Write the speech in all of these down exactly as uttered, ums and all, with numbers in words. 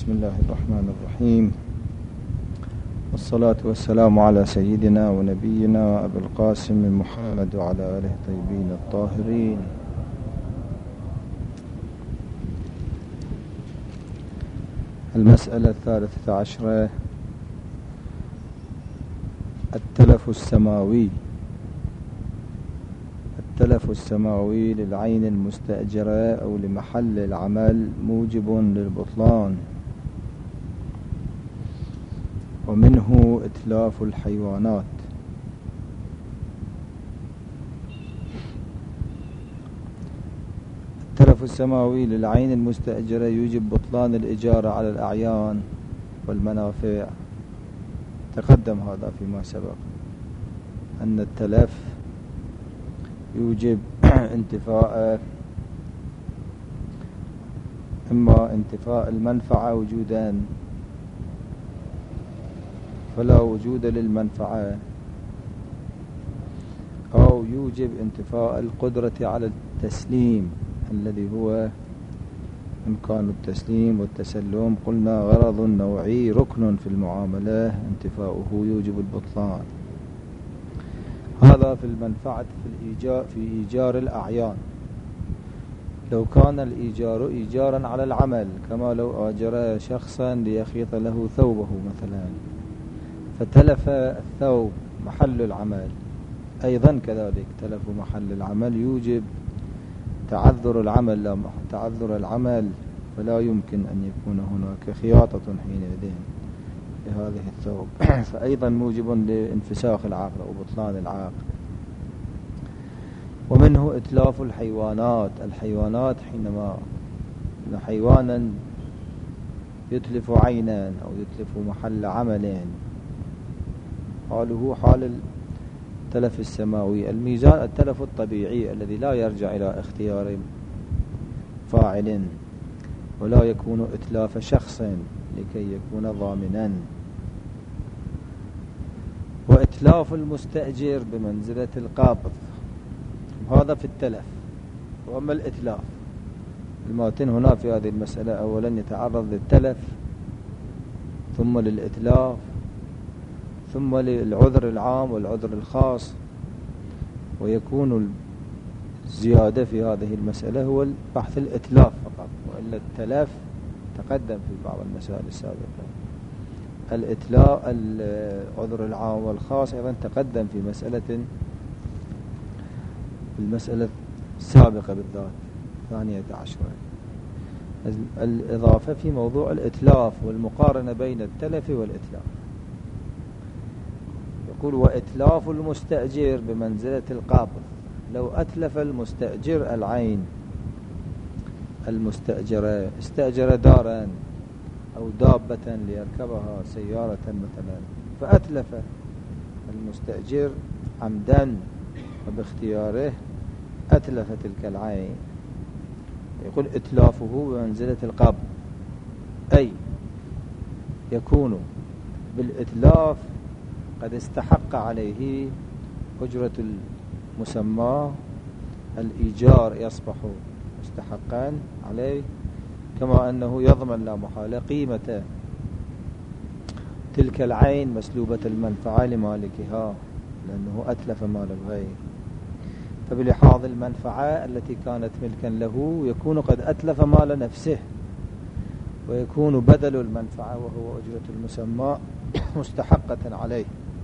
بسم الله الرحمن الرحيم، والصلاة والسلام على سيدنا ونبينا أبي القاسم محمد وعلى آله الطيبين الطاهرين. المسألة الثالثة عشرة: التلف السماوي. التلف السماوي للعين المستأجرة أو لمحل العمل موجب للبطلان، ومنه إتلاف الحيوانات. التلف السماوي للعين المستأجرة يوجب بطلان الإجارة على الأعيان والمنافع. تقدم هذا فيما سبق أن التلف يوجب انتفاء إما انتفاء المنفعة وجودا فلا وجود للمنفعة، أو يوجب انتفاء القدرة على التسليم الذي هو إمكان التسليم والتسلم. قلنا غرض نوعي ركن في المعاملة انتفاؤه يوجب البطلان. هذا في المنفعة في الإيجار في إيجار الأعيان. لو كان الإيجار إيجارا على العمل، كما لو آجر شخصا ليخيط له ثوبه مثلا فتلف الثوب محل العمل، أيضا كذلك تلف محل العمل يوجب تعذر العمل. لا تعذر العمل فلا يمكن أن يكون هناك خياطة حينئذ لهذه الثوب فأيضا موجب لانفساخ العقد أو بطلان العقد. ومنه إتلاف الحيوانات. الحيوانات حينما حيوانا يتلف عينا أو يتلف محل عملين، حاله حال التلف السماوي. الميزان التلف الطبيعي الذي لا يرجع إلى اختيار فاعل، ولا يكون إتلاف شخص لكي يكون ضامنا. وإتلاف المستأجر بمنزلة القابض، هذا في التلف. وأما الإتلاف، الماتن هنا في هذه المسألة أولا يتعرض للتلف ثم للإتلاف ثم للعذر العام والعذر الخاص، ويكون الزيادة في هذه المسألة هو بحث الإتلاف فقط، وإلا التلف تقدم في بعض المسائل السابقة. الإتلاف العذر العام والخاص أيضا تقدم في مسألة في المسألة السابقة بالذات ثانية عشرة. الإضافة في موضوع الإتلاف والمقارنة بين التلف والإتلاف. يقول: وإتلاف المستأجر بمنزلة القابض. لو أتلف المستأجر العين المستأجرة، استأجر دارا أو دابة ليركبها سيارة مثلا، فأتلف المستأجر عمدا وباختياره أتلف تلك العين، يقول إتلافه بمنزلة القابض، أي يكون بالإتلاف قد استحق عليه أجرة المسمى. الإيجار يصبح مستحقا عليه، كما أنه يضمن لا محالة قيمة تلك العين مسلوبة المنفعة لمالكها، لأنه أتلف مال الغير. فبلحاظ المنفعة التي كانت ملكا له يكون قد أتلف مال نفسه، ويكون بدل المنفعة وهو أجرة المسمى مستحقة عليه.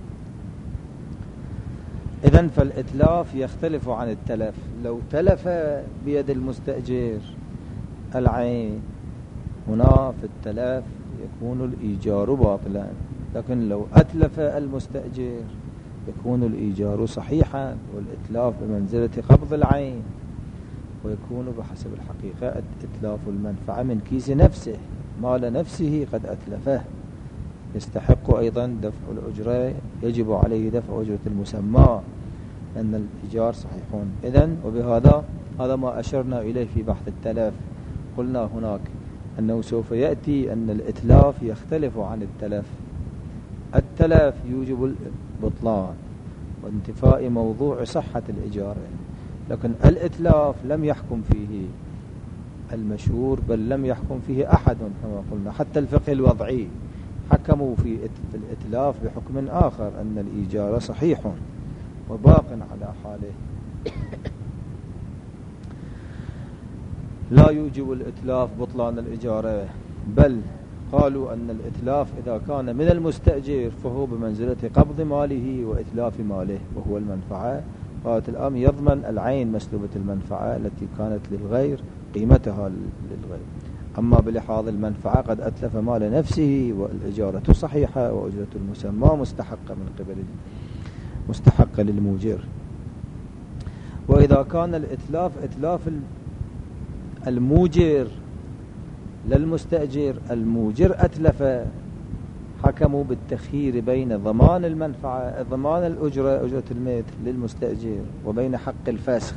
إذن فالإتلاف يختلف عن التلف. لو تلف بيد المستأجر العين، هنا في التلف يكون الإيجار باطلا، لكن لو أتلف المستأجر يكون الإيجار صحيحا، والإتلاف بمنزلة قبض العين، ويكون بحسب الحقيقة إتلاف المنفعة من كيس نفسه، مال نفسه قد أتلفه، يستحق أيضا دفع الأجرة، يجب عليه دفع أجرة المسمى، لأن الإيجار صحيحون. إذن وبهذا هذا ما أشرنا إليه في بحث التلف. قلنا هناك أنه سوف يأتي أن الإتلاف يختلف عن التلف. التلف يوجب البطلان وانتفاء موضوع صحة الإجارة، لكن الإتلاف لم يحكم فيه المشهور، بل لم يحكم فيه أحد كما قلنا. حتى الفقه الوضعي حكموا في الإتلاف بحكم آخر، أن الإيجار صحيح وباق على حاله، لا يوجب الإتلاف بطلان الإجارة، بل قالوا أن الإتلاف إذا كان من المستأجر فهو بمنزلة قبض ماله وإتلاف ماله، وهو المنفعة. قالت الآن يضمن العين مسلوبة المنفعة التي كانت للغير قيمتها للغير، أما بلحاظ المنفعة قد أتلف مال نفسه والإجارة صحيحة وأجرة المسمى مستحقة من قبل مستحقة للموجر. وإذا كان الإتلاف إتلاف الموجر للمستأجر، الموجر أتلف، حكموا بالتخيير بين ضمان المنفعة ضمان الأجرة أجرة المثل للمستأجر وبين حق الفسخ.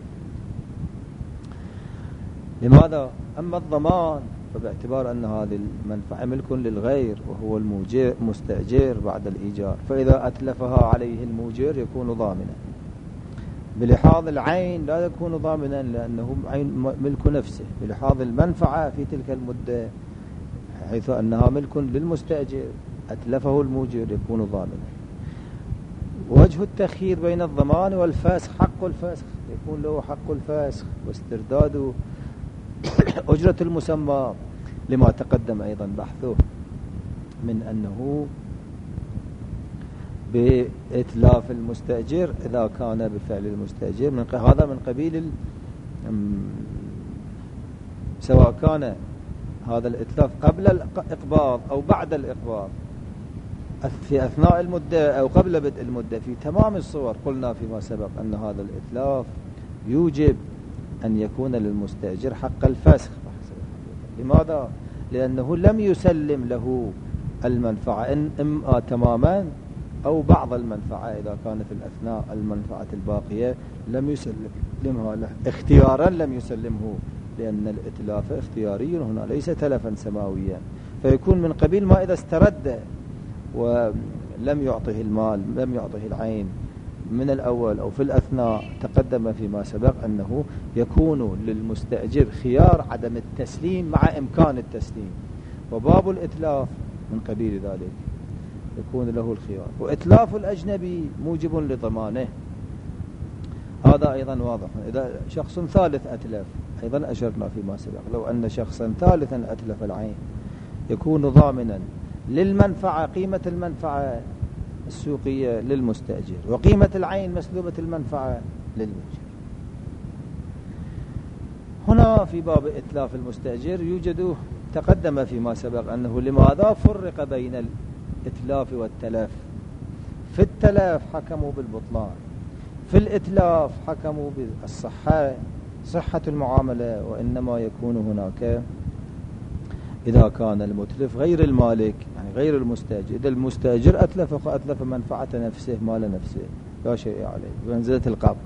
لماذا؟ أما الضمان فباعتبار أن هذه المنفعة ملك للغير وهو الموجر مستأجر بعد الإيجار، فإذا أتلفها عليه الموجر يكون ضامنا. بلحاظ العين لا يكون ضامنا لأنه عين ملك نفسه، بلحاظ المنفعة في تلك المدة حيث أنها ملك للمستأجر أتلفه الموجر يكون ضامنا. وجه التخيير بين الضمان والفسخ، حق الفسخ يكون له حق الفسخ واسترداد أجرة المسمى، لما تقدم أيضا بحثه من أنه بإتلاف المستأجر إذا كان بفعل المستأجر من هذا من قبيل سواء كان هذا الإتلاف قبل الإقباض أو بعد الإقباض، في أثناء المدة أو قبل بدء المدة، في تمام الصور. قلنا فيما سبق أن هذا الإتلاف يوجب أن يكون للمستأجر حق الفسخ. لماذا؟ لأنه لم يسلم له المنفعة إما تماما أو بعض المنفعة، إذا كان في الأثناء المنفعة الباقية لم يسلمها له اختيارا، لم يسلمه، لأن الإتلاف اختياري هنا ليس تلفا سماويا، فيكون من قبيل ما إذا استرد ولم يعطه المال لم يعطه العين من الأول أو في الأثناء. تقدم فيما سبق أنه يكون للمستأجر خيار عدم التسليم مع إمكان التسليم، وباب الإتلاف من قبيل ذلك يكون له الخيار. وإتلاف الأجنبي موجب لضمانه، هذا أيضا واضح. إذا شخص ثالث أتلف، أيضا أشرنا فيما سبق، لو أن شخصا ثالثا أتلف العين يكون ضامنا للمنفعة، قيمة المنفعة السوقية للمستأجر وقيمة العين مسلوبة المنفعة للمؤجر. هنا في باب إتلاف المستأجر يوجد تقدم فيما سبق أنه لماذا فرق بين الإتلاف والتلف. في التلف حكموا بالبطلان، في الإتلاف حكموا بالصحة، صحة المعاملة، وإنما يكون هناك إذا كان المتلف غير المالك يعني غير المستأجر. إذا المستأجر أتلف فأتلف منفعة نفسه مال نفسه لا شيء عليه بمنزلة القبض.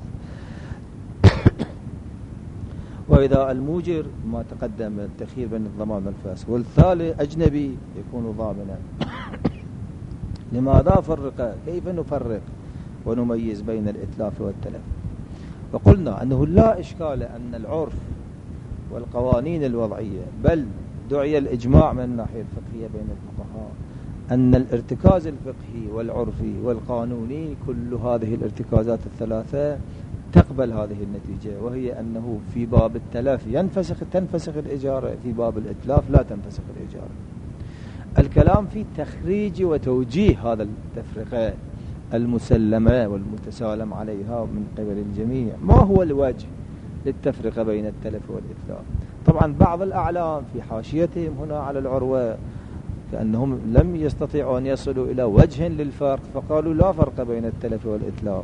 وإذا الموجر ما تقدم التخيير بين الضمان والفسخ، والثالث أجنبي يكون ضامنا. لماذا فرق؟ كيف نفرق ونميز بين الإتلاف والتلف؟ وقلنا أنه لا إشكال أن العرف والقوانين الوضعية، بل دعي الإجماع من الناحية الفقهية بين الفقهاء أن الارتكاز الفقهي والعرفي والقانوني كل هذه الارتكازات الثلاثة تقبل هذه النتيجة، وهي أنه في باب التلف ينفسخ تنفسخ الإجارة، في باب الإتلاف لا تنفسخ الإجارة. الكلام في تخريج وتوجيه هذا التفرقة المسلمة والمتسالم عليها من قبل الجميع. ما هو الوجه للتفرقة بين التلف والإتلاف؟ طبعا بعض الأعلام في حاشيتهم هنا على العروة كأنهم لم يستطيعوا أن يصلوا إلى وجه للفرق، فقالوا لا فرق بين التلف والإتلاف.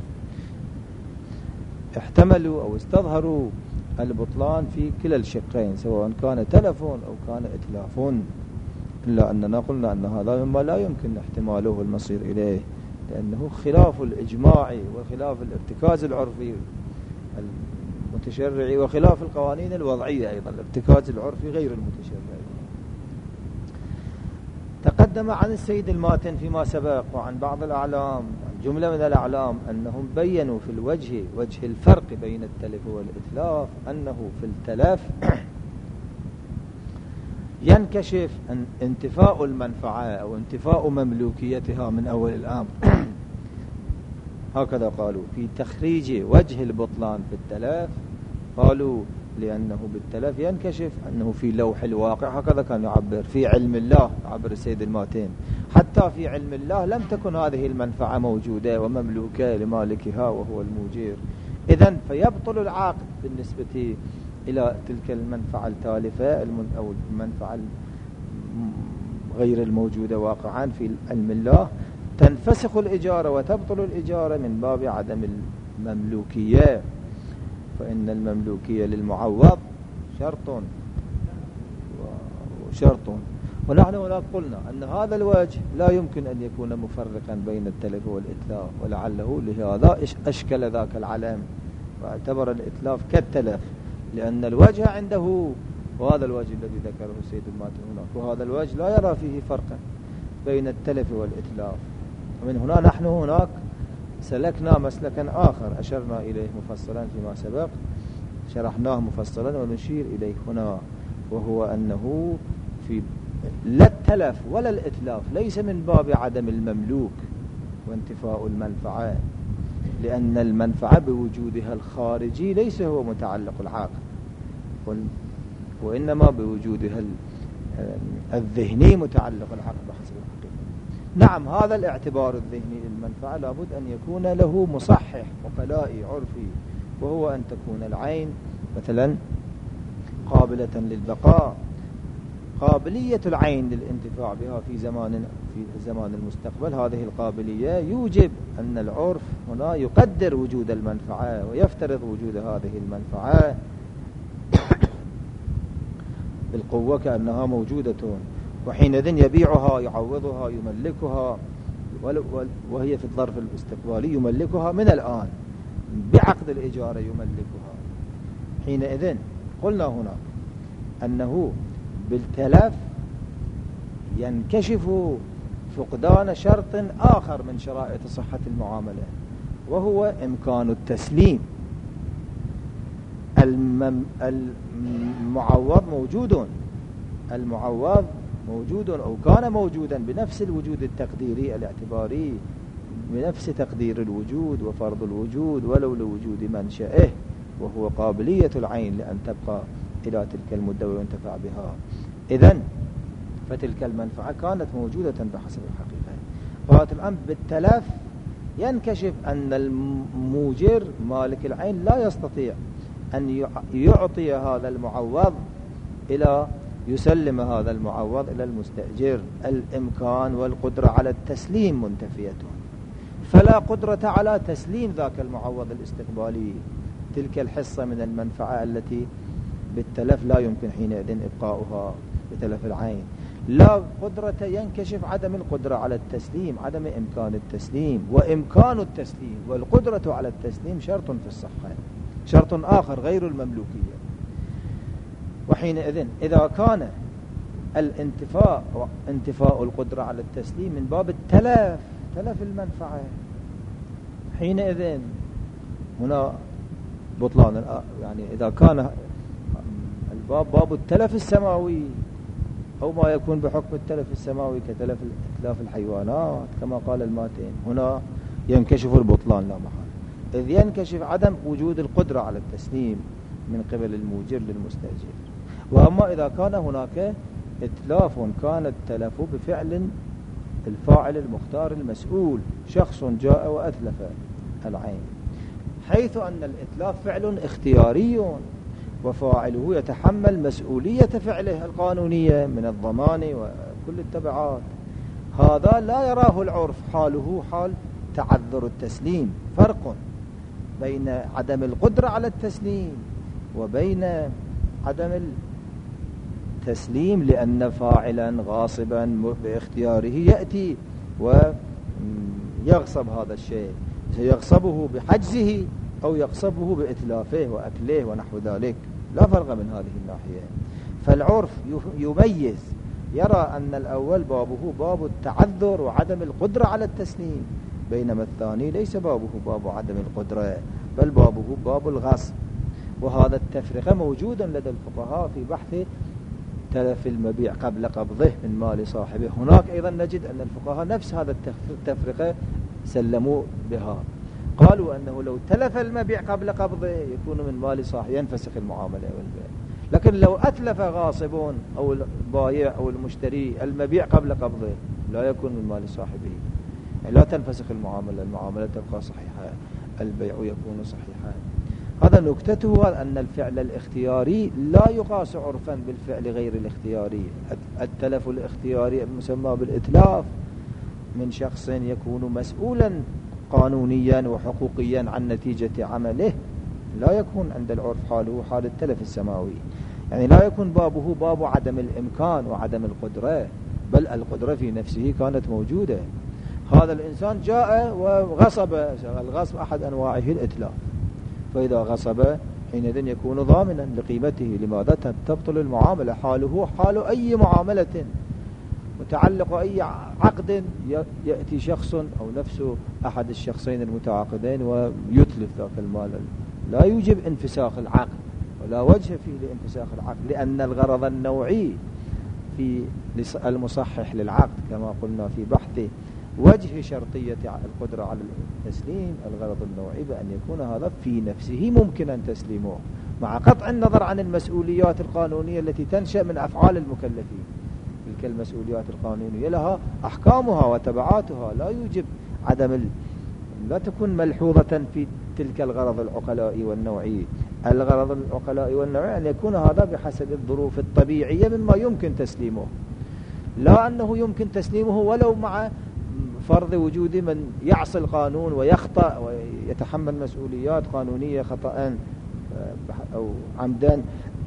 احتملوا أو استظهروا البطلان في كلا الشقين سواء كان تلف أو كان إتلاف، إلا أننا قلنا أن هذا مما لا يمكن احتماله والمصير إليه، لأنه خلاف الإجماع وخلاف الارتكاز العرفي المتشرعي وخلاف القوانين الوضعية أيضا. الارتكاز العرفي غير المتشرعي. تقدم عن السيد الماتن فيما سبق وعن بعض الأعلام جملة من الأعلام أنهم بيّنوا في الوجه وجه الفرق بين التلف والإتلاف أنه في التلف ينكشف أن انتفاء المنفعة أو انتفاء مملوكيتها من أول الأمر. هكذا قالوا في تخريج وجه البطلان في التلف، قالوا لأنه بالتلف ينكشف أنه في لوح الواقع، هكذا كان يعبر في علم الله، يعبر السيد الماتين، حتى في علم الله لم تكن هذه المنفعة موجودة ومملوكة لمالكها وهو الموجير. إذن فيبطل العقد بالنسبة إلى تلك المنفعة التالفة أو المنفعة غير الموجودة واقعا في علم الله، تنفسخ الإجارة وتبطل الإجارة من باب عدم المملوكية، فإن المملوكية للمعوض شرط وشرط. ونحن هناك قلنا أن هذا الوجه لا يمكن أن يكون مفرقا بين التلف والإتلاف، ولعله لهذا أشكل ذاك العلم واعتبر الإتلاف كالتلف، لأن الوجه عنده وهذا الوجه الذي ذكره السيد الماتي هناك، وهذا الوجه لا يرى فيه فرقا بين التلف والإتلاف. ومن هنا نحن هناك سلكنا مسلكا آخر أشرنا إليه مفصلا فيما سبق، شرحناه مفصلا ونشير إليه هنا، وهو أنه في لا التلف ولا الإتلاف ليس من باب عدم المملوك وانتفاء المنفعة، لأن المنفعة بوجودها الخارجي ليس هو متعلق العقد، وإنما بوجودها الذهني متعلق العقد بحسب الحقيقة. نعم، هذا الاعتبار الذهني للمنفعة لابد أن يكون له مصحح وقلائي عرفي، وهو أن تكون العين مثلا قابلة للبقاء. قابلية العين للانتفاع بها في زمان في زمان المستقبل، هذه القابلية يوجب أن العرف هنا يقدر وجود المنفعة ويفترض وجود هذه المنفعة بالقوة كأنها موجودة، وحينئذ يبيعها يعوضها يملكها، وهي في الظرف الاستقبالي يملكها من الآن بعقد الإجارة يملكها. حينئذ قلنا هنا أنه بالتلف ينكشف فقدان شرط آخر من شرائط صحة المعاملة، وهو إمكان التسليم. المعوض موجود، المعوض موجود أو كان موجودا بنفس الوجود التقديري الاعتباري، بنفس تقدير الوجود وفرض الوجود ولو لوجود منشأه، وهو قابلية العين لأن تبقى إلى تلك المدة وينتفع بها. إذن فتلك المنفعة كانت موجودة بحسب الحقيقة. فهذا الأمر بالتلف ينكشف أن الموجر مالك العين لا يستطيع أن يعطي هذا المعوض إلى يسلم هذا المعوض إلى المستأجر. الإمكان والقدرة على التسليم منتفية، فلا قدرة على تسليم ذاك المعوض الاستقبالي تلك الحصة من المنفعة التي بالتلف لا يمكن حينئذ إبقاؤها بتلف العين. لا قدرة، ينكشف عدم القدرة على التسليم، عدم إمكان التسليم. وإمكان التسليم والقدرة على التسليم شرط في الصحة، شرط آخر غير المملوكية. وحينئذ إذا كان الانتفاء انتفاء القدرة على التسليم من باب التلف، تلف المنفعة، حينئذ هنا بطلان. يعني إذا كان الباب باب التلف السماوي أو ما يكون بحكم التلف السماوي كتلف إتلاف الحيوانات كما قال الماتين، هنا ينكشف البطلان لا محال، إذ ينكشف عدم وجود القدرة على التسليم من قبل الموجر للمستأجر. وأما إذا كان هناك إتلاف، كان التلف بفعل الفاعل المختار المسؤول، شخص جاء وأتلف العين، حيث أن الإتلاف فعل اختياري وفاعله يتحمل مسؤولية فعله القانونية من الضمان وكل التبعات. هذا لا يراه العرف حاله حال تعذر التسليم. فرق بين عدم القدرة على التسليم وبين عدم التسليم، لأن فاعلا غاصبا باختياره يأتي ويغصب هذا الشيء، سيغصبه بحجزه أو يغصبه بإتلافه وأكله ونحو ذلك، لا فرق من هذه الناحية. فالعرف يميز، يرى أن الأول بابه باب التعذر وعدم القدرة على التسليم، بينما الثاني ليس بابه باب عدم القدرة بل بابه باب الغصب. وهذا التفرقة موجودا لدى الفقهاء في بحث تلف المبيع قبل قبضه من مال صاحبه. هناك أيضا نجد أن الفقهاء نفس هذا التفرقة سلموا بها، قالوا أنه لو تلف المبيع قبل قبضه يكون من مال صاحبه، ينفسخ المعاملة والبيع. لكن لو أتلف غاصبون أو البائع أو المشتري المبيع قبل قبضه لا يكون من مال صاحبه، يعني لا تنفسخ المعاملة، المعاملة تبقى صحيحة، البيع يكون صحيحا. هذا نكتته أن الفعل الاختياري لا يقاس عرفا بالفعل غير الاختياري. التلف الاختياري المسمى بالإتلاف من شخص يكون مسؤولا قانونيا وحقوقيا عن نتيجة عمله لا يكون عند العرف حاله حال التلف السماوي، يعني لا يكون بابه باب عدم الإمكان وعدم القدرة، بل القدرة في نفسه كانت موجودة. هذا الإنسان جاء وغصب، الغصب أحد أنواعه الإتلاف، فإذا غصب حينئذ يكون ضامنا لقيمته. لماذا؟ تبطل المعاملة، حاله حال أي معاملة متعلق أي عقد يأتي شخص أو نفسه أحد الشخصين المتعاقدين ويتلف ذاك المال، لا يوجب انفساخ العقد ولا وجه فيه لانفساخ العقد، لأن الغرض النوعي في المصحح للعقد كما قلنا في بحثه وجه شرطية القدرة على التسليم، الغرض النوعي بأن يكون هذا في نفسه ممكنا تسليمه، مع قطع النظر عن المسؤوليات القانونية التي تنشأ من أفعال المكلفين. تلك المسؤوليات القانونية لها أحكامها وتبعاتها، لا يوجب عدم ال... لا تكون ملحوظة في تلك الغرض العقلائي والنوعي. الغرض العقلائي والنوعي أن يكون هذا بحسب الظروف الطبيعية مما يمكن تسليمه، لا أنه يمكن تسليمه ولو مع فرض وجود من يعصي القانون ويخطأ ويتحمل مسؤوليات قانونية خطأ أو عمدا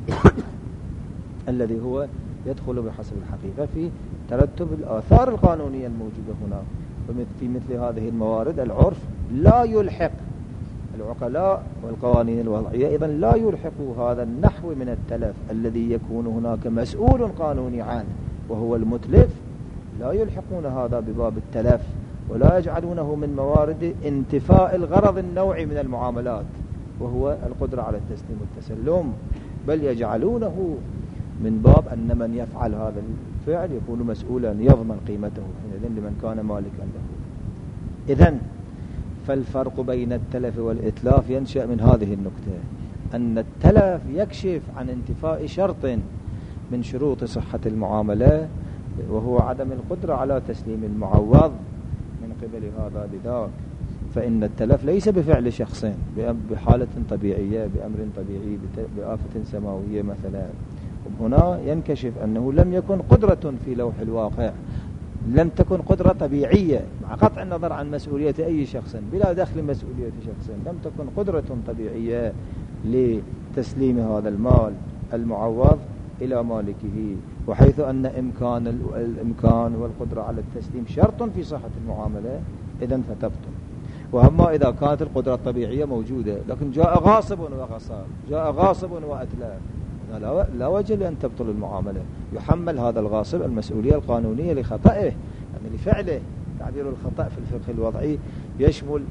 الذي هو يدخل بحسب الحقيقة في ترتب الآثار القانونية الموجودة هنا. في مثل هذه الموارد العرف لا يلحق، العقلاء والقوانين الوضعية أيضا لا يلحقوا هذا النحو من التلف الذي يكون هناك مسؤول قانوني عنه وهو المتلف، لا يلحقون هذا بباب التلف ولا يجعلونه من موارد انتفاء الغرض النوعي من المعاملات وهو القدرة على التسليم والتسلم، بل يجعلونه من باب أن من يفعل هذا الفعل يكون مسؤولا يضمن قيمته حينئذ لمن كان مالكا له. إذن فالفرق بين التلف والإتلاف ينشأ من هذه النكتة، أن التلف يكشف عن انتفاء شرط من شروط صحة المعاملة وهو عدم القدرة على تسليم المعوض من قبل هذا لذاك، فإن التلف ليس بفعل شخص بحالة طبيعية بأمر طبيعي بآفة سماوية مثلا. هنا ينكشف أنه لم يكن قدرة في لوح الواقع، لم تكن قدرة طبيعية مع قطع النظر عن مسؤولية أي شخص بلا دخل مسؤولية شخص، لم تكن قدرة طبيعية لتسليم هذا المال المعوض إلى مالكه، وحيث أن إمكان الإمكان والقدرة على التسليم شرط في صحة المعاملة إذن فتبطل. وأما إذا كانت القدرة الطبيعية موجودة لكن جاء غاصب وغصب، جاء غاصب وأتلف، لا, لا وجه لأن تبطل المعاملة، يحمل هذا الغاصب المسؤولية القانونية لخطئه، يعني لفعله. تعبير الخطأ في الفقه الوضعي يشمل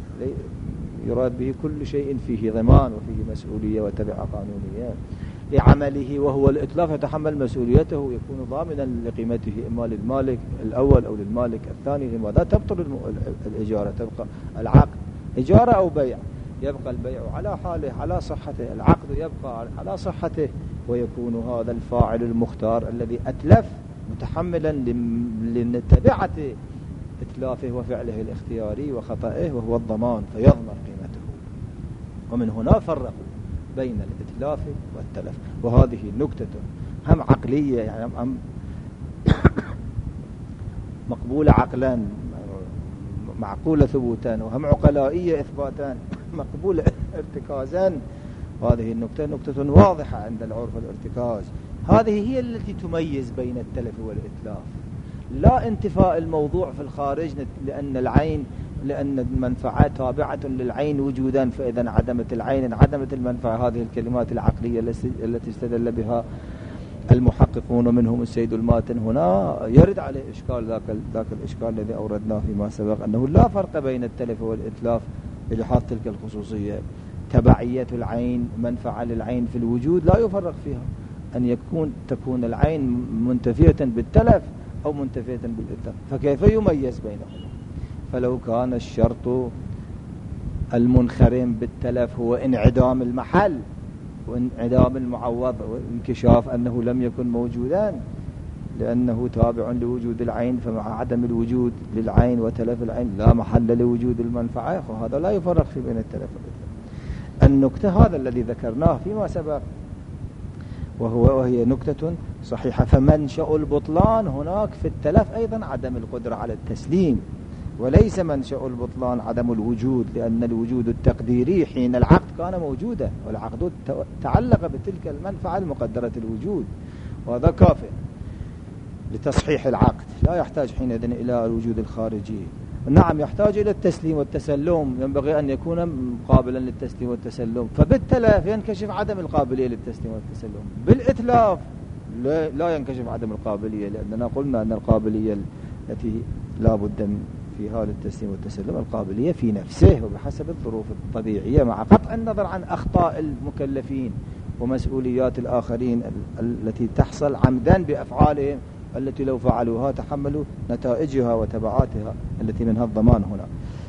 يراد به كل شيء فيه ضمان وفيه مسؤولية وتبعة قانونية لعمله، وهو الإتلاف يتحمل مسؤوليته يكون ضامنا لقيمته إما للمالك الأول أو للمالك الثاني. لماذا؟ تبطل الإجارة، تبقى العقد إجارة أو بيع، يبقى البيع على حاله على صحته، العقد يبقى على صحته، ويكون هذا الفاعل المختار الذي أتلف متحملا لتبعة إتلافه وفعله الاختياري وخطئه وهو الضمان فيضمن قيمته. ومن هنا فرقوا بين الإتلاف والتلف، وهذه نكتة هم عقلية يعني هم مقبولة عقلا معقولة ثبوتا، وهم عقلائية إثباتا مقبولة ارتكازا. هذه النكتة نكتة واضحة عند العرف الارتكاز، هذه هي التي تميز بين التلف والإتلاف، لا انتفاء الموضوع في الخارج لأن العين لأن المنفعة تابعة للعين وجودا فإذا انعدمت العين انعدمت المنفعة. هذه الكلمات العقلية التي استدل بها المحققون منهم السيد الماتن هنا يرد عليه إشكال ذاك ذاك الإشكال الذي أوردناه فيما سبق، أنه لا فرق بين التلف والإتلاف بلحاظ تلك الخصوصية. تبعية العين منفعة للعين في الوجود لا يفرق فيها، أن يكون تكون العين منتفية بالتلف أو منتفية بالإتلاف، فكيف يميز بينهما؟ فلو كان الشرط المنخرم بالتلف هو انعدام المحل وانعدام المعوض وانكشاف أنه لم يكن موجودان لأنه تابع لوجود العين، فمع عدم الوجود للعين وتلف العين لا محل لوجود المنفعة، وهذا لا يفرق في بين التلف والإتلاف. النكتة هذا الذي ذكرناه فيما سبق، وهو وهي نكتة صحيحة. فمنشأ البطلان هناك في التلف أيضا عدم القدرة على التسليم، وليس منشأ البطلان عدم الوجود، لأن الوجود التقديري حين العقد كان موجودا، والعقد تعلق بتلك المنفعة المقدرة الوجود، وهذا كافٍ لتصحيح العقد، لا يحتاج حينئذ إلى الوجود الخارجي. نعم يحتاج إلى التسليم والتسلم، ينبغي أن يكون قابلا للتسليم والتسلم، فبالتلف ينكشف عدم القابلية للتسليم والتسلم. بالإتلاف لا ينكشف عدم القابلية، لأننا قلنا أن القابلية التي لا بد في هذا التسليم والتسلم القابلية في نفسه وبحسب الظروف الطبيعية، مع قطع النظر عن أخطاء المكلفين ومسؤوليات الآخرين التي تحصل عمدا بأفعالهم التي لو فعلوها تحملوا نتائجها وتبعاتها التي منها الضمان هنا.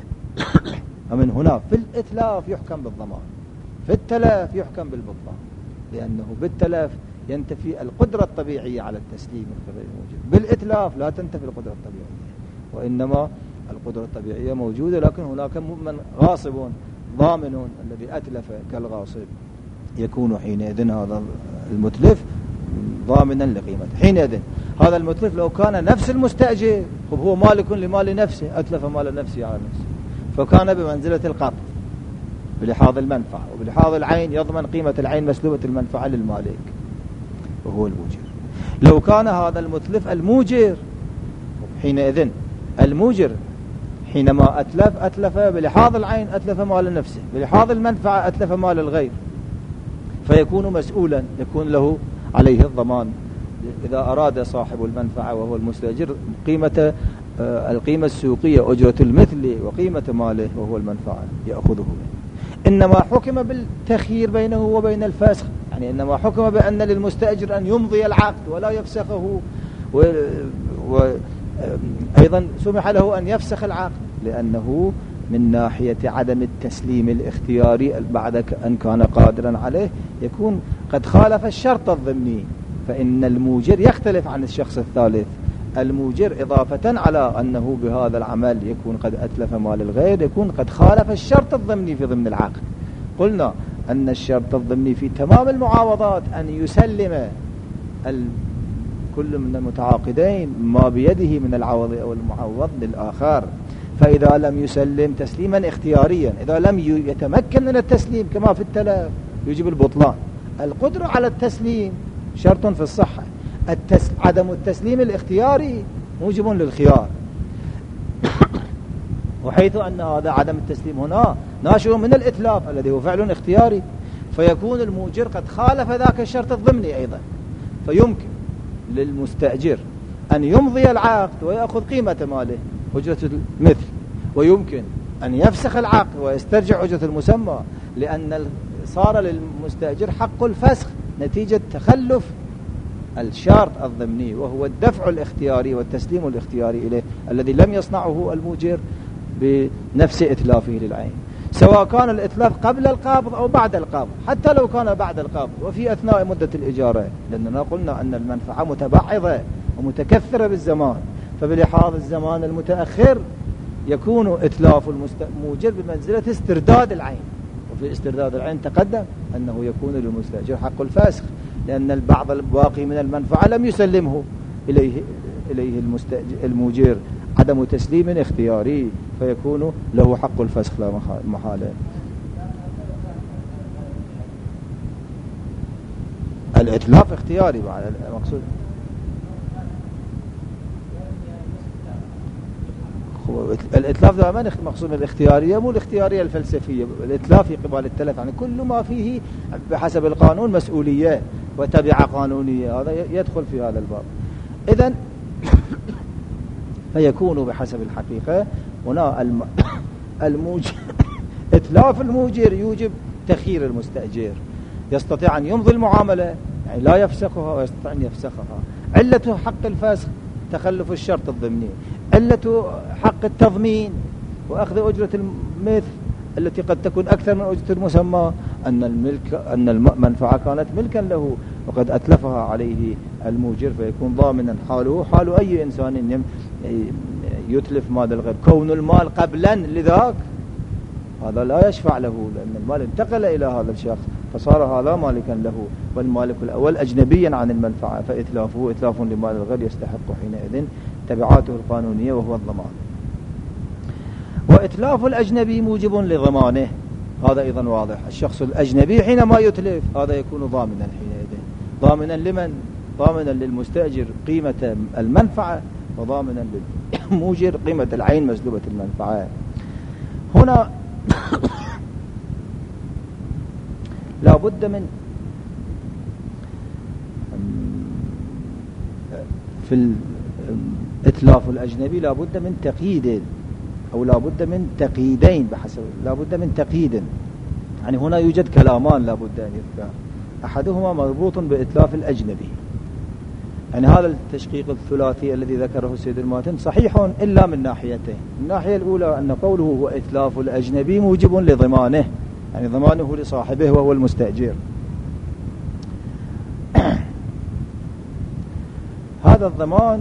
ومن هنا في الإتلاف يحكم بالضمان، في التلف يحكم بالبطلان، لأنه بالتلف ينتفي القدرة الطبيعية على التسليم الموجود، بالإتلاف لا تنتفي القدرة الطبيعية، وإنما القدرة الطبيعية موجودة، لكن هناك من غاصب ضامن الذي أتلف كالغاصب، يكون حينئذ هذا المتلف ضامنا لقيمته. حينئذ هذا المتلف لو كان نفس المستأجر، هو مالك لمال نفسه، أتلف مال نفسه على نفسه، فكان بمنزلة القبض بلحاظ المنفعة، وبلحاظ العين يضمن قيمة العين مسلوبة المنفعة للمالك وهو الموجر. لو كان هذا المتلف الموجر، حينئذ الموجر حينما أتلف أتلف بلحاظ العين أتلف مال نفسه، بلحاظ المنفعة أتلف مال الغير، فيكون مسؤولا، يكون له عليه الضمان إذا أراد صاحب المنفعة وهو المستأجر قيمة القيمة السوقية أجرة المثل وقيمة ماله وهو المنفعة يأخذه. إنما حكم بالتخيير بينه وبين الفسخ، يعني إنما حكم بأن للمستأجر أن يمضي العقد ولا يفسخه، وأيضا سمح له أن يفسخ العقد، لأنه من ناحية عدم التسليم الاختياري بعد أن كان قادرا عليه يكون قد خالف الشرط الضمني، فإن الموجر يختلف عن الشخص الثالث. الموجر إضافة على أنه بهذا العمل يكون قد أتلف مال الغير، يكون قد خالف الشرط الضمني في ضمن العقد. قلنا أن الشرط الضمني في تمام المعاوضات أن يسلم كل من المتعاقدين ما بيده من العوض أو المعوض للآخر، فإذا لم يسلم تسليما اختياريا، إذا لم يتمكن من التسليم كما في التلف يجب البطلان. القدرة على التسليم شرط في الصحة، التس... عدم التسليم الاختياري موجب للخيار، وحيث أن هذا عدم التسليم هنا ناشئ من الإتلاف الذي هو فعل اختياري، فيكون الموجر قد خالف ذاك الشرط الضمني أيضا، فيمكن للمستأجر أن يمضي العقد ويأخذ قيمة ماله أجرة المثل، ويمكن أن يفسخ العقد ويسترجع أجرة المسمى، لأن صار للمستأجر حق الفسخ نتيجة تخلف الشرط الضمني، وهو الدفع الاختياري والتسليم الاختياري إليه الذي لم يصنعه الموجر بنفس إتلافه للعين، سواء كان الإتلاف قبل القبض أو بعد القبض، حتى لو كان بعد القبض وفي أثناء مدة الإجارة، لأننا قلنا أن المنفعة متبعضة ومتكثرة بالزمان، فبلحاظ الزمان المتأخر يكون إتلاف الموجر بمنزلة استرداد العين، وفي استرداد العين تقدم أنه يكون للمستأجر حق الفسخ، لأن البعض الباقي من المنفعة لم يسلمه إليه إليه الموجر عدم تسليم اختياري، فيكون له حق الفسخ لا محالة. الإتلاف اختياري مع المقصود الإتلاف دائما مقصود الاختيارية، مو الاختيارية الفلسفية. الإتلاف في قبال التلف يعني كل ما فيه بحسب القانون مسؤولية وتبعة قانونية، هذا يدخل في هذا الباب. إذن فيكون بحسب الحقيقة هنا الموجر إتلاف الموجر يوجب تخيير المستأجر، يستطيع أن يمضي المعاملة يعني لا يفسخها ويستطيع أن يفسخها. علة حق الفسخ تخلف الشرط الضمني، علة حق التضمين وأخذ أجرة المثل التي قد تكون أكثر من أجرة المسمى أن الملك أن المنفعة كانت ملكا له وقد أتلفها عليه الموجر، فيكون ضامنا حاله حال أي إنسان يتلف مال الغير. كون المال قبلا لذاك هذا لا يشفع له، لأن المال انتقل إلى هذا الشخص فصار هذا مالكا له، والمالك الأول أجنبيا عن المنفعة، فإتلافه إتلاف لمال الغير يستحق حينئذ تبعاته القانونية وهو الضمان. وإتلاف الأجنبي موجب لضمانه، هذا أيضا واضح. الشخص الأجنبي حينما يتلف هذا يكون ضامنا حينئذ، ضامنا لمن؟ ضامنا للمستأجر قيمة المنفعة، وضامنا للموجر قيمة العين مسلوبة المنفعة. هنا لا بد من في الإتلاف الأجنبي لا بد من تقييد، أو لا بد من تقييدين بحسب لا بد من تقييد. يعني هنا يوجد كلامان لا بد أن يذكر، أحدهما مربوط بإتلاف الأجنبي، يعني هذا التشقيق الثلاثي الذي ذكره السيد الماتن صحيح إلا من ناحيتين. الناحية الأولى أن قوله هو إتلاف الأجنبي موجب لضمانه، يعني ضمانه لصاحبه وهو المستأجر. هذا الضمان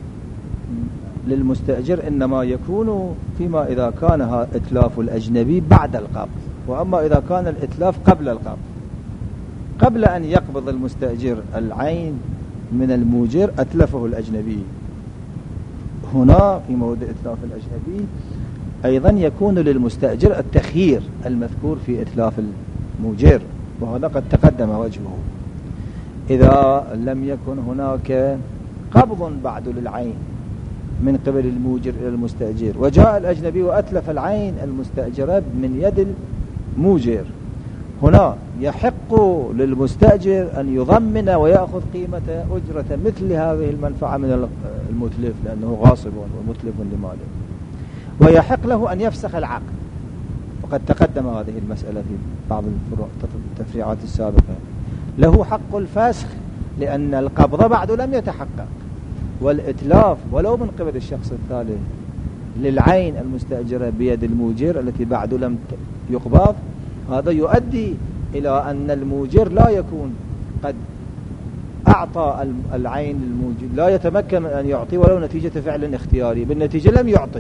للمستأجر إنما يكون فيما إذا كان إتلاف الأجنبي بعد القبض، وأما إذا كان الإتلاف قبل القبض، قبل أن يقبض المستأجر العين من الموجر أتلفه الأجنبي. هنا في موضع إتلاف الأجنبي أيضا يكون للمستأجر التخيير المذكور في إتلاف الموجر، وهذا قد تقدم وجهه. إذا لم يكن هناك قبض بعد للعين من قبل الموجر إلى المستأجر، وجاء الأجنبي وأتلف العين المستأجرة من يد الموجر، هنا يحق للمستأجر أن يضمن ويأخذ قيمة أجرة مثل هذه المنفعة من المتلف، لأنه غاصب ومتلف لماله، ويحق له أن يفسخ العقد. وقد تقدم هذه المسألة في بعض التفريعات السابقة. له حق الفسخ لأن القبض بعد لم يتحقق، والإتلاف ولو من قبل الشخص الثالث للعين المستأجرة بيد الموجر التي بعد لم يقبض، هذا يؤدي إلى أن الموجر لا يكون قد أعطى العين للموجر، لا يتمكن من أن يعطي ولو نتيجة فعل اختياري، بالنتيجة لم يعطي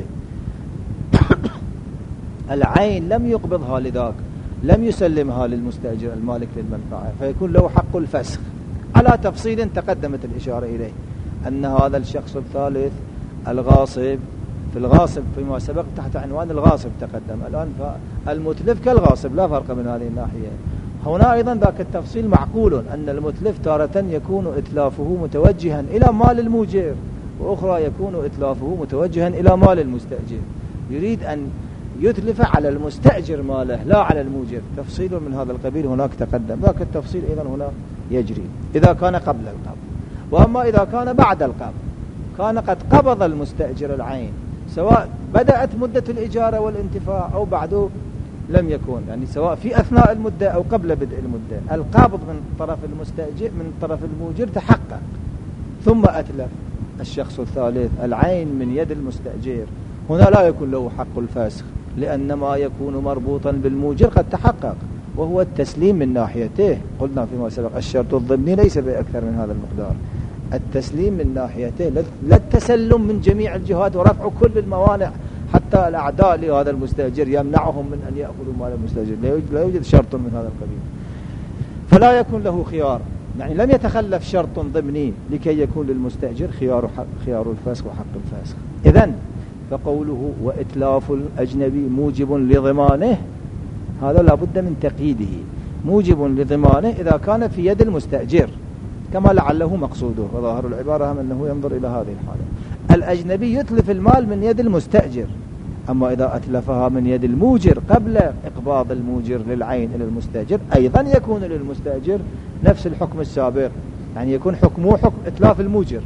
العين، لم يقبضها لذاك، لم يسلمها للمستأجر المالك للمنفعة، فيكون له حق الفسخ على تفصيل تقدمت الإشارة إليه، أن هذا الشخص الثالث الغاصب في الغاصب فيما سبق تحت عنوان الغاصب تقدم، الآن فالمتلف كالغاصب لا فرق من هذه الناحية. هنا أيضا ذاك التفصيل معقول، أن المتلف تارة يكون إتلافه متوجها إلى مال الموجر، وأخرى يكون إتلافه متوجها إلى مال المستأجر، يريد أن يتلف على المستأجر ماله لا على الموجر. تفصيل من هذا القبيل هناك تقدم، ذاك التفصيل أيضا هنا يجري إذا كان قبل القبض. وأما إذا كان بعد القبض، كان قد قبض المستأجر العين سواء بدأت مدة الإجارة والانتفاع أو بعده لم يكون، يعني سواء في أثناء المدة أو قبل بدء المدة، القابض من طرف المستأجر من طرف الموجر تحقق، ثم أتلف الشخص الثالث العين من يد المستأجر، هنا لا يكون له حق الفسخ، لأن ما يكون مربوطا بالموجر قد تحقق، وهو التسليم من ناحيته. قلنا فيما سبق الشرط الضمني ليس بأكثر من هذا المقدار، التسليم من ناحيته، لا التسلم من جميع الجهات ورفع كل الموانع حتى الأعداء لهذا المستأجر يمنعهم من أن يأخذوا مال المستأجر، لا يوجد شرط من هذا القبيل، فلا يكون له خيار، يعني لم يتخلف شرط ضمني لكي يكون للمستأجر خيار خيار الفسخ وحق الفسخ. إذن فقوله وإتلاف الأجنبي موجب لضمانه، هذا لا بد من تقييده، موجب لضمانه إذا كان في يد المستأجر كما لعله مقصوده، وظاهر العبارة هم أنه ينظر إلى هذه الحالة. الأجنبي يتلف المال من يد المستأجر، أما إذا أتلفها من يد الموجر قبل إقباض الموجر للعين إلى المستأجر أيضا يكون للمستأجر نفس الحكم السابق، يعني يكون حكمه حكم إتلاف الموجر.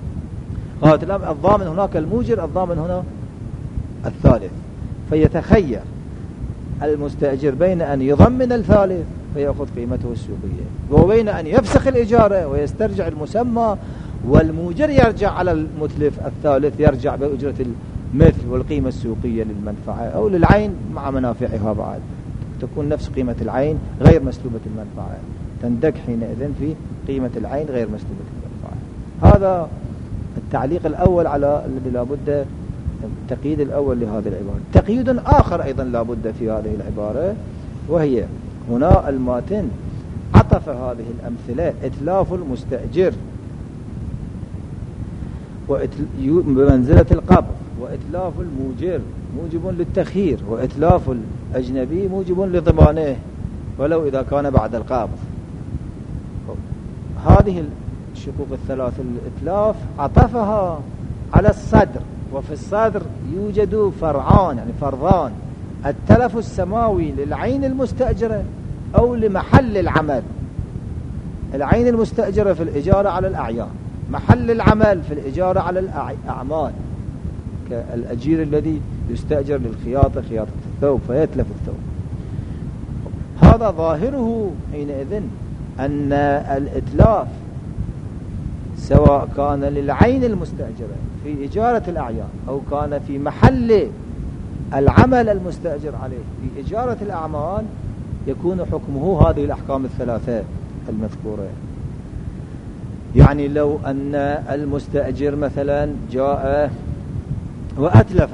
الضامن هناك الموجر، الضامن هنا الثالث، فيتخير المستأجر بين أن يضمن الثالث فيأخذ قيمته السوقية، وبين أن يفسخ الإجارة ويسترجع المسمى والموجر يرجع على المتلف الثالث يرجع بأجرة المثل والقيمة السوقية للمنفعة أو للعين مع منافعها بعد، تكون نفس قيمة العين غير مسلوبة المنفعة، تندك حينئذ في قيمة العين غير مسلوبة المنفعة. هذا التعليق الأول على الذي لابد التقييد الأول لهذه العبارة. تقييد آخر أيضا لابد في هذه العبارة، وهي هنا الماتن عطف هذه الأمثلة إتلاف المستأجر بمنزلة القبض، وإتلاف الموجر موجب للتخيير، وإتلاف الأجنبي موجب لضمانه ولو إذا كان بعد القبض. هذه الشقوق الثلاث الإتلاف عطفها على الصدر، وفي الصدر يوجد فرعان يعني فرضان: التلف السماوي للعين المستأجرة أو لمحل العمل. العين المستأجرة في الإجارة على الأعيان، محل العمل في الإجارة على الأعمال، كالأجير الذي يستأجر للخياطة خياطة الثوب فيتلف الثوب. هذا ظاهره حينئذ أن الإتلاف سواء كان للعين المستأجرة في إجارة الأعيان أو كان في محل العمل المستأجر عليه في إجارة الأعمال يكون حكمه هذه الأحكام الثلاثة المذكورة. يعني لو أن المستأجر مثلا جاء وأتلف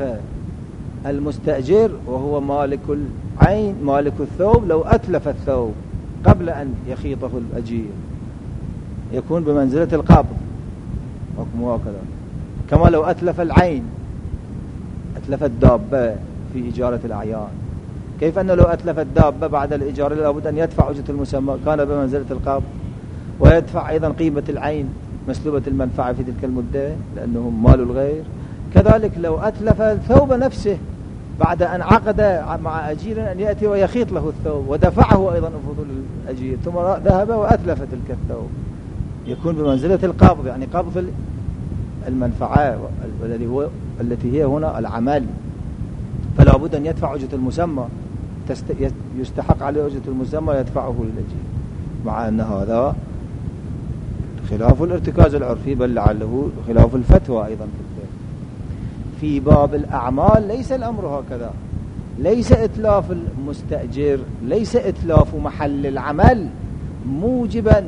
المستأجر وهو مالك العين مالك الثوب، لو أتلف الثوب قبل أن يخيطه الأجير يكون بمنزلة القبض حكمه هكذا. كما لو أتلف العين، أتلف الدابة في إجارة الأعيان، كيف أنه لو أتلف الدابة بعد الإجارة لابد أن يدفع أجرة المسمى، كان بمنزلة القبض، ويدفع أيضا قيمة العين مسلوبة المنفعة في تلك المدة لأنه مال الغير. كذلك لو أتلف الثوب نفسه بعد أن عقد مع أجير أن يأتي ويخيط له الثوب ودفعه أيضا فضول الأجير ثم ذهب وأتلف تلك الثوب يكون بمنزلة القبض، يعني قبض المنفعة الذي هو التي هي هنا العمل، فلا بد أن يدفع أجرة المسمى، يستحق عليه أجرة المسمى يدفعه للأجير، مع أن هذا خلاف الارتكاز العرفي بل لعله خلاف الفتوى أيضا في الفقه. في باب الأعمال ليس الأمر هكذا، ليس إتلاف المستأجر ليس إتلاف محل العمل موجبا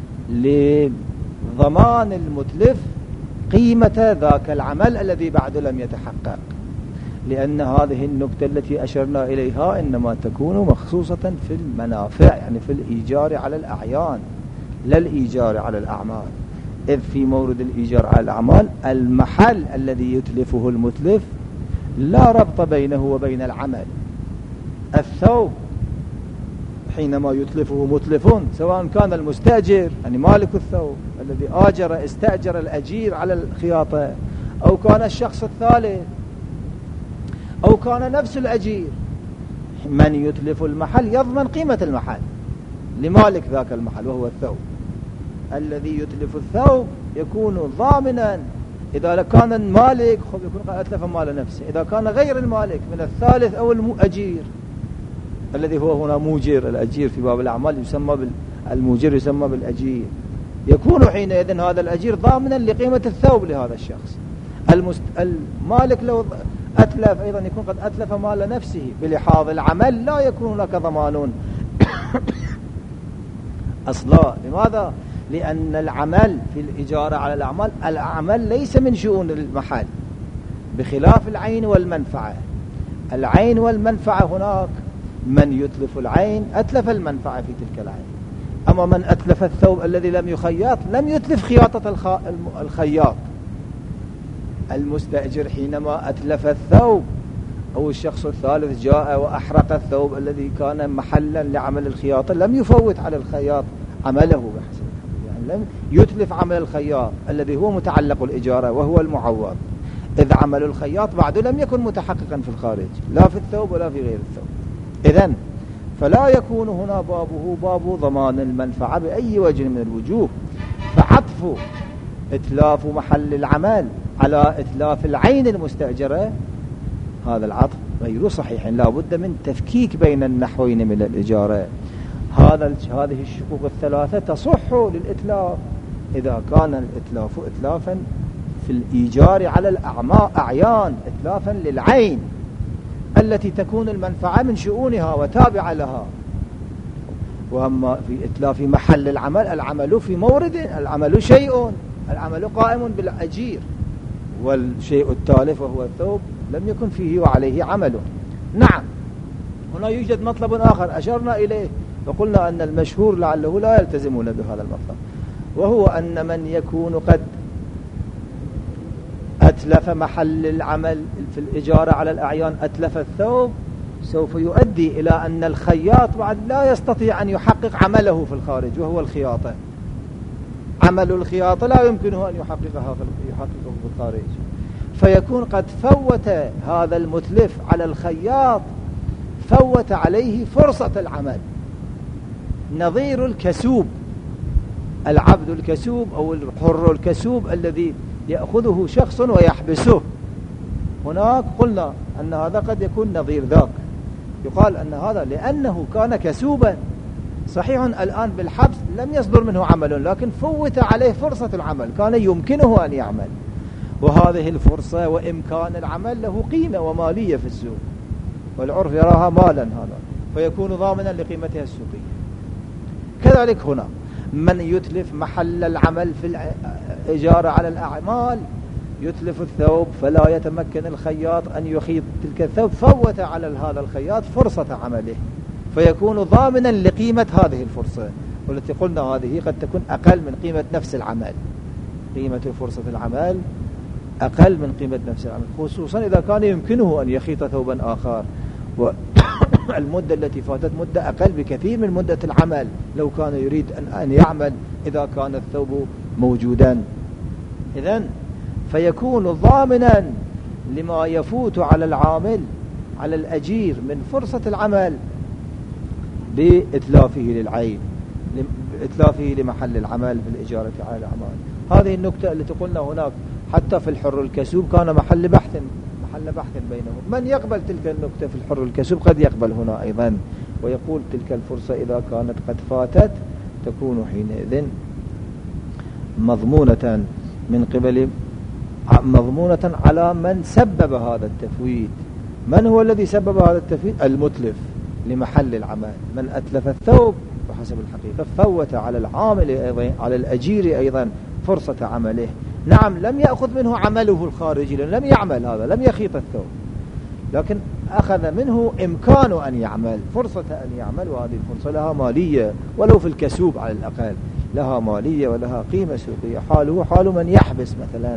لضمان المتلف قيمة ذاك العمل الذي بعد لم يتحقق، لأن هذه النكتة التي أشرنا إليها إنما تكون مخصوصة في المنافع، يعني في الإيجار على الأعيان لا الإيجار على الأعمال، إذ في مورد الإيجار على الأعمال المحل الذي يتلفه المتلف لا ربط بينه وبين العمل. الثوب حينما يتلفه متلف سواء كان المستأجر يعني مالك الثوب الذي آجر استأجر الأجير على الخياطة، أو كان الشخص الثالث، أو كان نفس الأجير، من يتلف المحل يضمن قيمة المحل لمالك ذاك المحل وهو الثوب. الذي يتلف الثوب يكون ضامنا إذا كان المالك خب يكون قد أتلف مال نفسه، إذا كان غير المالك من الثالث أو الأجير الذي هو هنا موجر، الأجير في باب الأعمال يسمى بالموجر يسمى بالأجير، يكون حينئذ هذا الأجير ضامنا لقيمة الثوب لهذا الشخص. المست... المالك لو أتلف أيضا يكون قد أتلف مال نفسه بلحاظ العمل، لا يكون هناك ضمان أصلا. لماذا؟ لأن العمل في الإجارة على الأعمال العمل ليس من شؤون المحل بخلاف العين والمنفعة. العين والمنفعة هناك من يتلف العين أتلف المنفعة في تلك العين، أما من أتلف الثوب الذي لم يخيط لم يتلف خياطة الخياط. المستأجر حينما أتلف الثوب أو الشخص الثالث جاء وأحرق الثوب الذي كان محلا لعمل الخياطة لم يفوت على الخياط عمله بحسب، يعني لم يتلف عمل الخياط الذي هو متعلق الإجارة وهو المعوض، إذ عمل الخياط بعد لم يكن متحققا في الخارج لا في الثوب ولا في غير الثوب. إذن فلا يكون هنا بابه باب ضمان المنفعة بأي وجه من الوجوه، فعطف إتلاف محل العمل على إتلاف العين المستأجرة هذا العطف غير صحيح، لا بد من تفكيك بين النحوين من الإجارة. هذا هذه الشقوق الثلاثة تصح للإتلاف إذا كان الإتلاف إتلافا في الإيجار على الأعيان، إتلافا للعين التي تكون المنفعة من شؤونها وتابعة لها. وأما في إتلاف محل العمل، العمل في مورد، العمل شيء، العمل قائم بالأجير، والشيء التالف وهو الثوب لم يكن فيه وعليه عمل. نعم، هنا يوجد مطلب آخر أشرنا إليه وقلنا أن المشهور لعله لا يلتزمون بهذا المطلب، وهو أن من يكون قد أتلف محل العمل في الإجارة على الأعيان، أتلف الثوب، سوف يؤدي إلى أن الخياط بعد لا يستطيع أن يحقق عمله في الخارج وهو الخياطة. عمل الخياطة لا يمكنه أن يحققها يحققه في الخارج، فيكون قد فوت هذا المتلف على الخياط، فوت عليه فرصة العمل، نظير الكسوب، العبد الكسوب أو الحر الكسوب الذي يأخذه شخص ويحبسه. هناك قلنا أن هذا قد يكون نظير ذاك، يقال أن هذا لأنه كان كسوبا، صحيح الآن بالحبس لم يصدر منه عمل، لكن فوت عليه فرصة العمل، كان يمكنه أن يعمل، وهذه الفرصة وإمكان العمل له قيمة ومالية في السوق، والعرف يراها مالا هذا، فيكون ضامنا لقيمتها السوقية. كذلك هنا من يتلف محل العمل في الإجارة على الأعمال، يتلف الثوب فلا يتمكن الخياط أن يخيط تلك الثوب، فوت على هذا الخياط فرصة عمله، فيكون ضامنا لقيمة هذه الفرصة، والتي قلنا هذه قد تكون أقل من قيمة نفس العمل، قيمة فرصة العمل أقل من قيمة نفس العمل، خصوصا إذا كان يمكنه أن يخيط ثوبا آخر، والمدة التي فاتت مدة أقل بكثير من مدة العمل لو كان يريد أن يعمل إذا كان الثوب موجودا. إذن فيكون ضامنا لما يفوت على العامل على الأجير من فرصة العمل بإتلافه للعين، بإتلافه لمحل العمل في الإجارة على الأعمال. هذه النكتة التي قلنا هناك حتى في الحر الكسوب كان محل بحث محل بحث بينهم، من يقبل تلك النكتة في الحر الكسوب قد يقبل هنا أيضا، ويقول تلك الفرصة إذا كانت قد فاتت تكون حينئذ مضمونة من قبل مضمونة على من سبب هذا التفويت. من هو الذي سبب هذا التفويت؟ المتلف لمحل العمل، من أتلف الثوب وحسب الحقيقة فوت على العامل أيضا على الأجير أيضا فرصة عمله. نعم، لم يأخذ منه عمله الخارجي لأنه لم يعمل، هذا لم يخيط الثوب، لكن أخذ منه إمكان أن يعمل، فرصة أن يعمل، وهذه الفرصة لها مالية ولو في الكسوب على الأقل، لها مالية ولها قيمة سوقية، حاله حال من يحبس مثلا.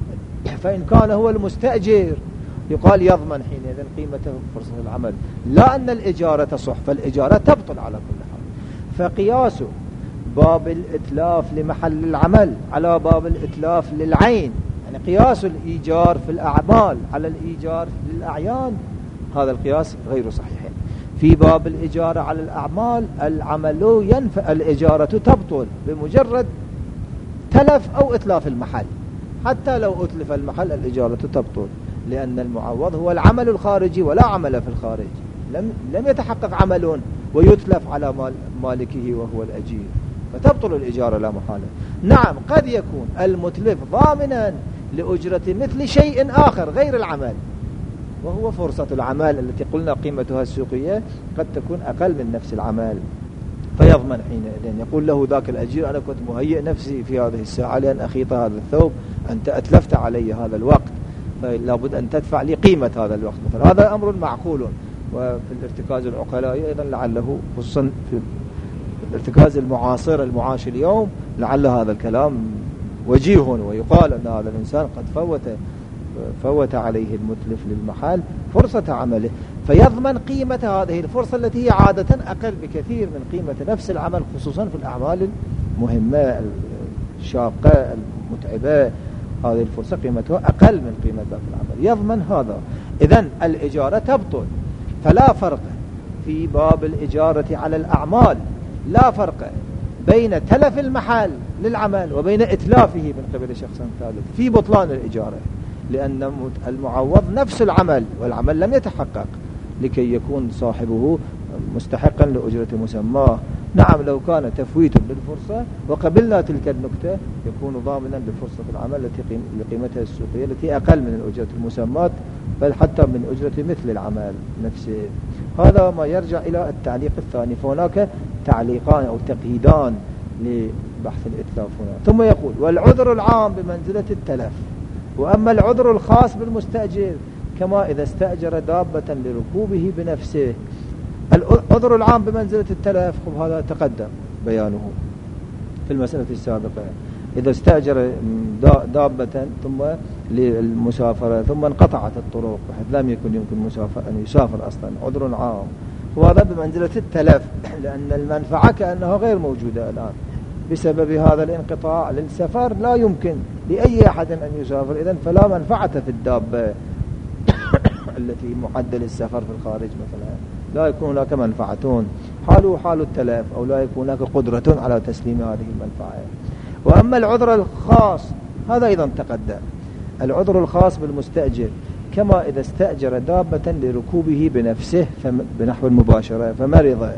فإن كان هو المستأجر يقال يضمن حينئذ قيمته فرصة العمل، لا أن الإجارة تصح، فالإجارة تبطل على كل حال. فقياسه باب الإتلاف لمحل العمل على باب الإتلاف للعين، يعني قياس الإيجار في الأعمال على الإيجار للأعيان، هذا القياس غير صحيح. في باب الإجارة على الأعمال العمل ينفع، الإجارة تبطل بمجرد تلف أو إتلاف المحل، حتى لو أتلف المحل الإجارة تبطل، لأن المعوض هو العمل الخارجي ولا عمل في الخارج، لم لم يتحقق عمل ويتلف على مال مالكه وهو الأجير، فتبطل الإجارة لا محالة. نعم، قد يكون المتلف ضامنا لأجرة مثل شيء آخر غير العمل، وهو فرصة العمل التي قلنا قيمتها السوقية قد تكون أقل من نفس العمل، فيضمن حينئذ، يقول له ذاك الأجير أنا كنت مهيئ نفسي في هذه الساعة لأن أخيط هذا الثوب، أنت أتلفت علي هذا الوقت، فلا بد أن تدفع لي قيمة هذا الوقت مثلا. هذا أمر معقول، وفي الارتكاز العقلاء أيضا لعله، خصوصا في الارتكاز المعاصر المعاش اليوم، لعل هذا الكلام وجيه، ويقال أن هذا الإنسان قد فوت فوت عليه المتلف للمحل فرصة عمله، فيضمن قيمة هذه الفرصة التي هي عادة أقل بكثير من قيمة نفس العمل، خصوصا في الأعمال المهمة الشاقة المتعبة، هذه الفرصة قيمتها أقل من قيمة ذاك العمل، يضمن هذا. إذن الإجارة تبطل، فلا فرق في باب الإجارة على الأعمال، لا فرق بين تلف المحل للعمل وبين إتلافه من قبل شخص ثالث في بطلان الإجارة، لأن المعوض نفس العمل والعمل لم يتحقق لكي يكون صاحبه مستحقا لأجرة مسماه، نعم لو كان تفويت للفرصة وقبلنا تلك النكتة يكون ضامنا لفرصة العمل التي لقيمتها السوقية التي أقل من الأجرة المسمات، بل حتى من أجرة مثل العمل نفسه. هذا ما يرجع إلى التعليق الثاني. فهناك تعليقان أو تقييدان لبحث الإتلاف هنا. ثم يقول والعذر العام بمنزلة التلف، وأما العذر الخاص بالمستأجر كما إذا استأجر دابة لركوبه بنفسه. العذر العام بمنزلة التلف هذا تقدم بيانه في المسألة السابقة. إذا استأجر دابة ثم للمسافرة ثم انقطعت الطرق بحيث لم يكن يمكن مسافر أن يسافر أصلا، عذر عام، وهذا بمنزلة التلف لأن المنفعة كأنها غير موجودة الآن بسبب هذا الانقطاع للسفر، لا يمكن لأي أحد أن يسافر، إذن فلا منفعة في الدابة التي معدل السفر في الخارج مثلا، لا يكون هناك منفعتون حاله حال التلف، أو لا يكون هناك قدرة على تسليم هذه المنفعة. وأما العذر الخاص هذا أيضا تقدم، العذر الخاص بالمستأجر كما إذا استأجر دابة لركوبه بنفسه بنحو المباشرة فمرض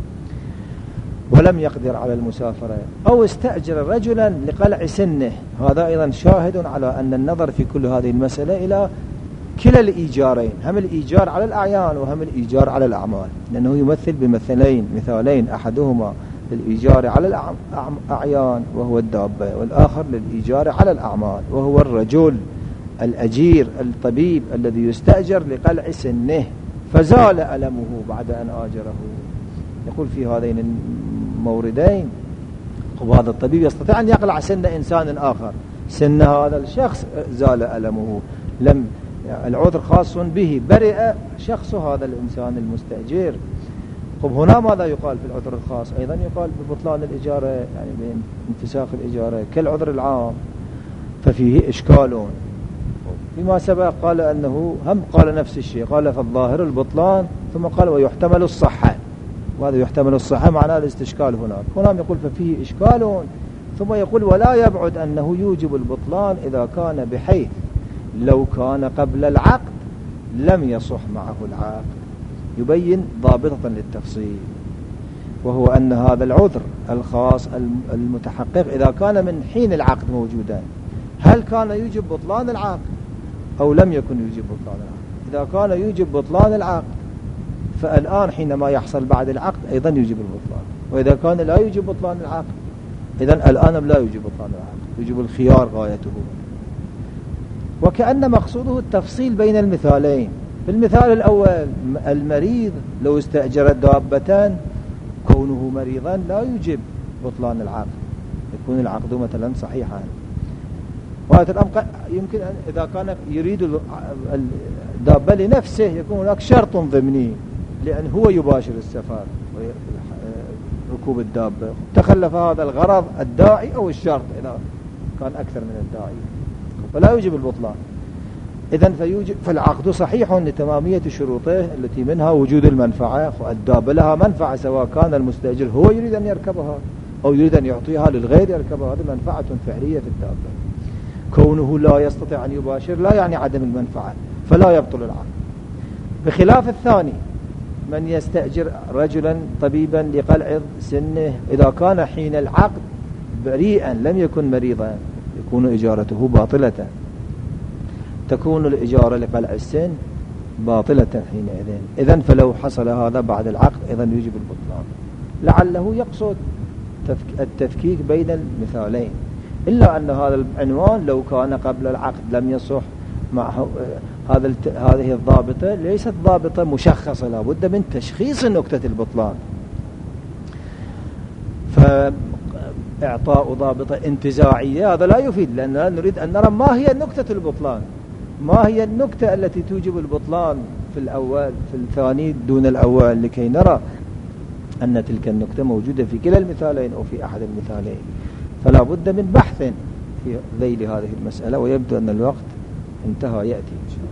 ولم يقدر على المسافرة، أو استأجر رجلا لقلع سنه. هذا أيضا شاهد على أن النظر في كل هذه المسألة إلى كلا الإيجارين، هم الإيجار على الأعيان وهم الإيجار على الأعمال، لأنه يمثل بمثلين مثالين، أحدهما للإيجار على الأعيان وهو الدابة، والآخر للإيجار على الأعمال وهو الرجل الأجير الطبيب الذي يستأجر لقلع سنه فزال ألمه بعد أن آجره. يقول في هذين الموردين وهذا الطبيب يستطيع أن يقلع سن إنسان آخر، سن هذا الشخص زال ألمه، لم العذر خاص به، برئ شخص هذا الإنسان المستأجر. طب هنا ماذا يقال في العذر الخاص؟ أيضا يقال ببطلان الإجارة، يعني بانفساخ الإجارة كالعذر العام، ففيه إشكال. فيما سبق قال أنه هم قال نفس الشيء، قال فالظاهر البطلان، ثم قال ويحتمل الصحة، وهذا يحتمل الصحة معناه الاستشكال هناك. هنا يقول ففيه إشكال، ثم يقول ولا يبعد أنه يوجب البطلان إذا كان بحيث لو كان قبل العقد لم يصح معه العقد. يبين ضابطة للتفصيل، وهو أن هذا العذر الخاص المتحقق إذا كان من حين العقد موجودا، هل كان يوجب بطلان العقد أو لم يكن يوجب بطلان العقد؟ إذا كان يوجب بطلان العقد فالآن حينما يحصل بعد العقد أيضا يوجب البطلان، وإذا كان لا يوجب بطلان العقد إذن الآن لا يوجب بطلان العقد، يوجب الخيار غايته. وكأن مقصوده التفصيل بين المثالين. في المثال الأول المريض لو استأجر دابة كونه مريضا لا يوجب بطلان العقد، يكون العقد مثلا صحيحا. وهذا الأمر يمكن أن إذا كان يريد الدابة لنفسه يكون هناك شرط ضمني، لأن هو يباشر السفر ركوب الدابة، تخلف هذا الغرض الداعي أو الشرط إذا كان أكثر من الداعي فلا يوجب البطلان. إذن فيوجب فالعقد صحيح لتمامية شروطه التي منها وجود المنفعة، والدابة لها منفعة سواء كان المستأجر هو يريد أن يركبها أو يريد أن يعطيها للغير يركبها، هذه منفعة فعلية في الدابة. كونه لا يستطيع أن يباشر لا يعني عدم المنفعة، فلا يبطل العقد. بخلاف الثاني من يستأجر رجلا طبيبا لقلع سنه، إذا كان حين العقد بريئا لم يكن مريضا يكون إجارته باطلة، تكون الإجارة لقلع السن باطلة حينئذ. إذن فلو حصل هذا بعد العقد إذن يجب البطلان. لعله يقصد التفكيك بين المثالين، إلا أن هذا العنوان لو كان قبل العقد لم يصح مع هذا هذه الضابطة ليست ضابطة مشخصة، لا بد من تشخيص نكتة البطلان. فإعطاء ضابطة انتزاعية هذا لا يفيد، لأننا نريد أن نرى ما هي نكتة البطلان، ما هي النكتة التي توجب البطلان في الأول في الثاني دون الأول، لكي نرى أن تلك النكتة موجودة في كلا المثالين أو في أحد المثالين. فلا بد من بحث في ذيل هذه المسألة، ويبدو أن الوقت انتهى، يأتي إن شاء الله.